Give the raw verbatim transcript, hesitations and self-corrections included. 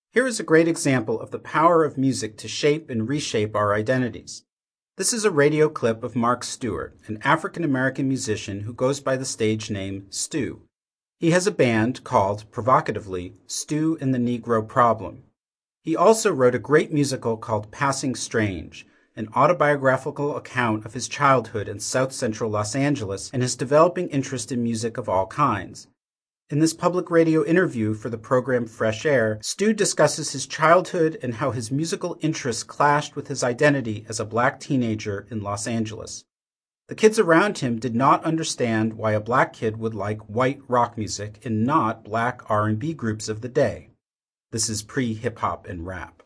Here is a great example of the power of music to shape and reshape our identities. This is a radio clip of Mark Stewart, an African-American musician who goes by the stage name Stu. He has a band called, provocatively, Stu and the Negro Problem. He also wrote a great musical called Passing Strange, an autobiographical account of his childhood in South Central Los Angeles and his developing interest in music of all kinds. In this public radio interview for the program Fresh Air, Stu discusses his childhood and how his musical interests clashed with his identity as a black teenager in Los Angeles. The kids around him did not understand why a black kid would like white rock music and not black R and B groups of the day. This is pre-hip hop and rap.